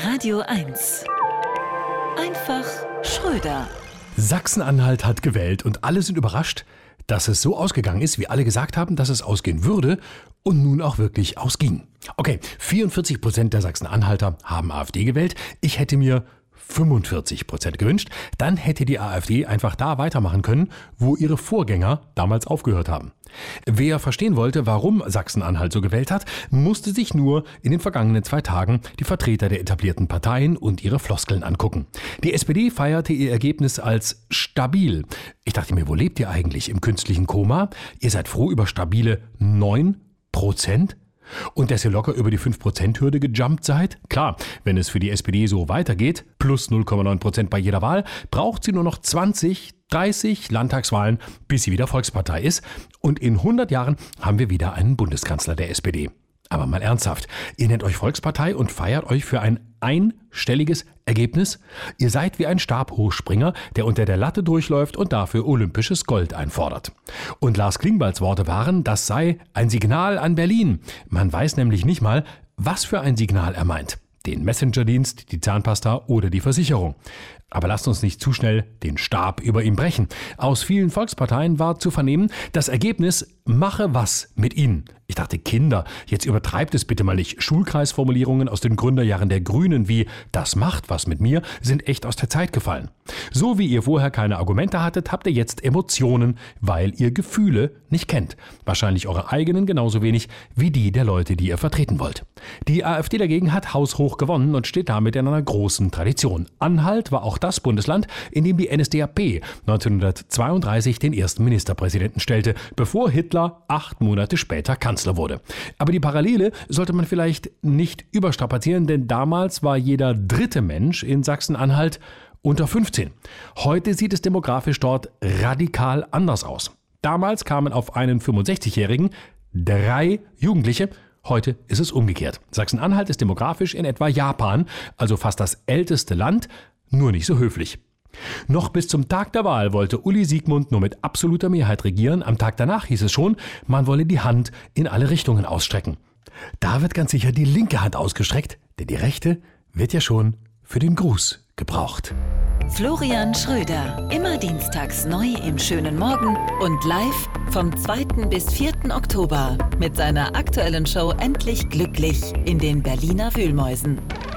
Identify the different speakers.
Speaker 1: Radio 1. Einfach Schröder.
Speaker 2: Sachsen-Anhalt hat gewählt und alle sind überrascht, dass es so ausgegangen ist, wie alle gesagt haben, dass es ausgehen würde und nun auch wirklich ausging. Okay, 44% der Sachsen-Anhalter haben AfD gewählt. Ich hätte mir 45% gewünscht. Dann hätte die AfD einfach da weitermachen können, wo ihre Vorgänger damals aufgehört haben. Wer verstehen wollte, warum Sachsen-Anhalt so gewählt hat, musste sich nur in den vergangenen 2 Tagen die Vertreter der etablierten Parteien und ihre Floskeln angucken. Die SPD feierte ihr Ergebnis als stabil. Ich dachte mir, wo lebt ihr eigentlich? Im künstlichen Koma? Ihr seid froh über stabile 9%? Und dass ihr locker über die 5%-Hürde gejumpt seid? Klar, wenn es für die SPD so weitergeht, plus 0,9% bei jeder Wahl, braucht sie nur noch 20, 30 Landtagswahlen, bis sie wieder Volkspartei ist. Und in 100 Jahren haben wir wieder einen Bundeskanzler der SPD. Aber mal ernsthaft, ihr nennt euch Volkspartei und feiert euch für ein einstelliges Ergebnis? Ihr seid wie ein Stabhochspringer, der unter der Latte durchläuft und dafür olympisches Gold einfordert. Und Lars Klingbeils Worte waren, das sei ein Signal an Berlin. Man weiß nämlich nicht mal, was für ein Signal er meint. Den Messenger-Dienst, die Zahnpasta oder die Versicherung. Aber lasst uns nicht zu schnell den Stab über ihm brechen. Aus vielen Volksparteien war zu vernehmen, das Ergebnis mache was mit ihnen. Ich dachte, Kinder, jetzt übertreibt es bitte mal nicht. Schulkreisformulierungen aus den Gründerjahren der Grünen wie „das macht was mit mir" sind echt aus der Zeit gefallen. So wie ihr vorher keine Argumente hattet, habt ihr jetzt Emotionen, weil ihr Gefühle nicht kennt. Wahrscheinlich eure eigenen genauso wenig wie die der Leute, die ihr vertreten wollt. Die AfD dagegen hat haushoch gewonnen und steht damit in einer großen Tradition. Anhalt war auch das Bundesland, in dem die NSDAP 1932 den ersten Ministerpräsidenten stellte, bevor Hitler 8 Monate später Kanzler wurde. Aber die Parallele sollte man vielleicht nicht überstrapazieren, denn damals war jeder 3. Mensch in Sachsen-Anhalt unter 15. Heute sieht es demografisch dort radikal anders aus. Damals kamen auf einen 65-Jährigen 3 Jugendliche. Heute ist es umgekehrt. Sachsen-Anhalt ist demografisch in etwa Japan, also fast das älteste Land, nur nicht so höflich. Noch bis zum Tag der Wahl wollte Uli Siegmund nur mit absoluter Mehrheit regieren. Am Tag danach hieß es schon, man wolle die Hand in alle Richtungen ausstrecken. Da wird ganz sicher die linke Hand ausgestreckt, denn die rechte wird ja schon für den Gruß gebraucht.
Speaker 1: Florian Schröder, immer dienstags neu im schönen Morgen und live vom 2. bis 4. Oktober mit seiner aktuellen Show Endlich Glücklich in den Berliner Wühlmäusen.